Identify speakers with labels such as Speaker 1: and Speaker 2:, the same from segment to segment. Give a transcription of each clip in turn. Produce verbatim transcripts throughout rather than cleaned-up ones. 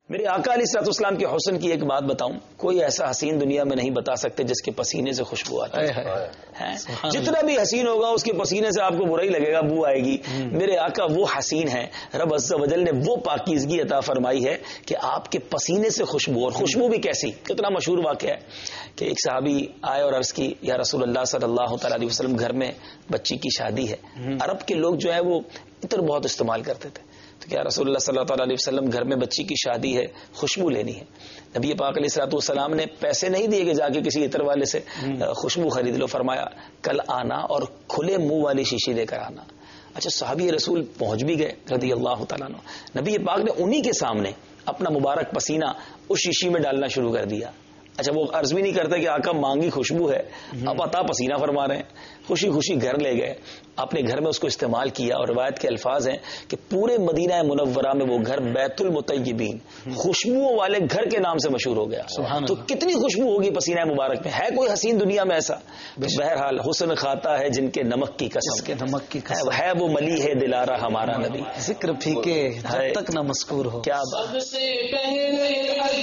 Speaker 1: میرے آقا علیہ الصلوۃ والسلام کے حسن کی ایک بات بتاؤں، کوئی ایسا حسین دنیا میں نہیں بتا سکتے جس کے پسینے سے خوشبو آتی ہے. جتنا بھی حسین ہوگا اس کے پسینے سے آپ کو برا ہی لگے گا، بو آئے گی. میرے آقا وہ حسین ہیں، رب عز و جل نے وہ پاکیزگی عطا فرمائی ہے کہ آپ کے پسینے سے خوشبو، اور خوشبو بھی کیسی. کتنا مشہور واقعہ ہے کہ ایک صحابی آئے اور عرض کی، یا رسول اللہ صلی اللہ تعالی علیہ وسلم گھر میں بچی کی شادی ہے. عرب کے لوگ جو ہے وہ عطر بہت استعمال کرتے تھے، تو کیا رسول اللہ صلی اللہ تعالی علیہ وسلم گھر میں بچی کی شادی ہے، خوشبو لینی ہے. نبی پاک علیہ الصلوۃ والسلام نے پیسے نہیں دیے کہ جا کے کسی عطر والے سے خوشبو خرید لو، فرمایا کل آنا اور کھلے منہ والی شیشی لے کر آنا. اچھا صحابی رسول پہنچ بھی گئے رضی اللہ تعالیٰ عنہ. نبی پاک نے انہی کے سامنے اپنا مبارک پسینہ اس شیشی میں ڈالنا شروع کر دیا. اچھا وہ عرض بھی نہیں کرتے کہ آقا مانگی خوشبو ہے، اب عطا پسینہ فرما رہے ہیں. خوشی خوشی گھر لے گئے، اپنے گھر میں اس کو استعمال کیا، اور روایت کے الفاظ ہیں کہ پورے مدینہ منورہ میں وہ گھر بیت المطیبین، خوشبوؤں والے گھر کے نام سے مشہور ہو گیا. تو کتنی خوشبو ہوگی پسینہ مبارک میں. ہے کوئی حسین دنیا میں ایسا؟ بہرحال حسن کھاتا ہے جن کے نمک کی قسم،
Speaker 2: کے نمک کی قسم
Speaker 1: ہے وہ ملی ہے دلارا ہمارا نبی.
Speaker 2: ذکر پھیکے جب تک نہ مذکور ہو.
Speaker 1: کیا بات.
Speaker 3: سب سے پہلے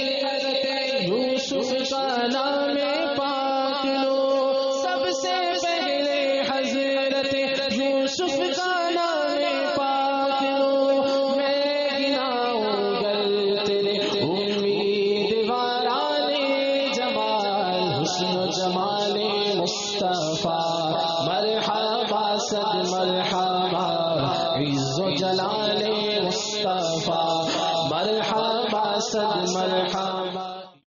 Speaker 3: یوسف کا نام پاک لو، سب سے پہلے حضرت یوسف کا نام پاک لو. میں گناؤں گر تیرے امیدواران جمال، حسن و جمال مصطفیٰ مرحبا صد مرحبا، عز و جلال مصطفیٰ مرحبا صد مرحبا.